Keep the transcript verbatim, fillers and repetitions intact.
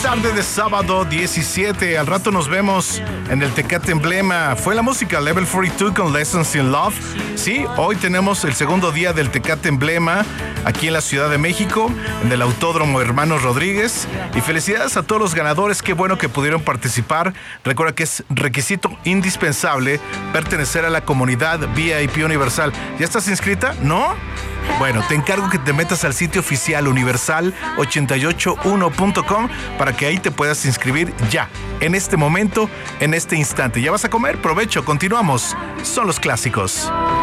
tarde de sábado diecisiete. Al rato nos vemos en el Tecate Emblema. Fue la música Level cuarenta y dos con Lessons in Love. Sí, hoy tenemos el segundo día del Tecate Emblema aquí en la Ciudad de México, en el Autódromo Hermanos Rodríguez. Y felicidades a todos los ganadores. Qué bueno que pudieron participar. Recuerda que es requisito indispensable pertenecer a la comunidad V I P Universal. ¿Ya estás inscrita? ¿No? Bueno, te encargo que te metas al sitio oficial universal ochenta y ocho uno punto com para que ahí te puedas inscribir ya, en este momento, en este instante. ¿Ya vas a comer? Provecho, continuamos. Son los clásicos.